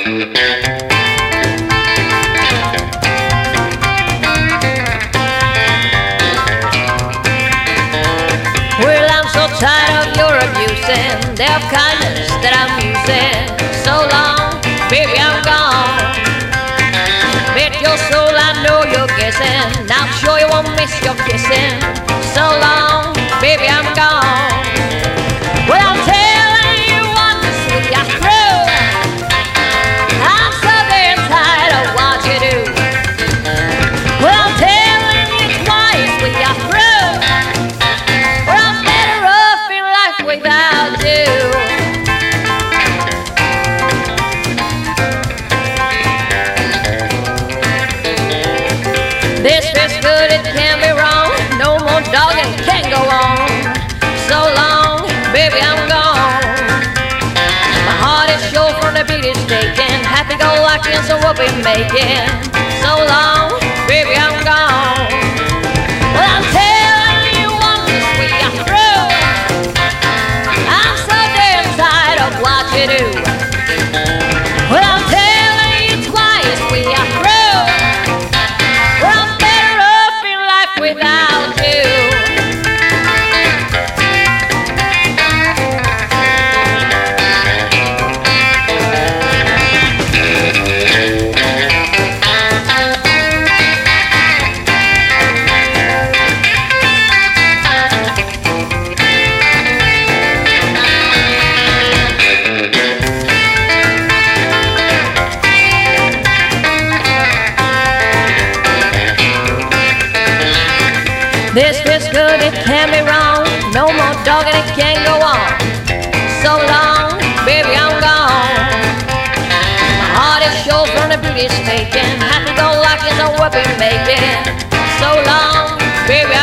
Well, I'm so tired of your abusing their kindness that I'm using. So long, baby, I'm gone. Bet your soul I know you're guessing. I'm sure you won't miss your kissing. So long, baby, I'm gone. Well, I'm telling you what to see, I'm through. I'm so damn tired of what you do. Well, I'm telling you twice, we are through. Well, I'm better off in life without you. This feels good, it can't be wrong. No more dogging, can't go on. So long, baby, I'm gone. My heart is sure from the beat it's taking. Happy-go-lucky and so what we making. So long, baby, I'm gone. Well, I'm telling you once, we are through. I'm so damn tired of what you do. Well, I'm telling you twice, we are through. Well, I'm better off in life without you. This feels good, it can't be wrong. No more dogging, it can't go on. So long, baby, I'm gone. My heart is sure from the beauty it's taking. Happy-go-lucky is what we're making. So long, baby,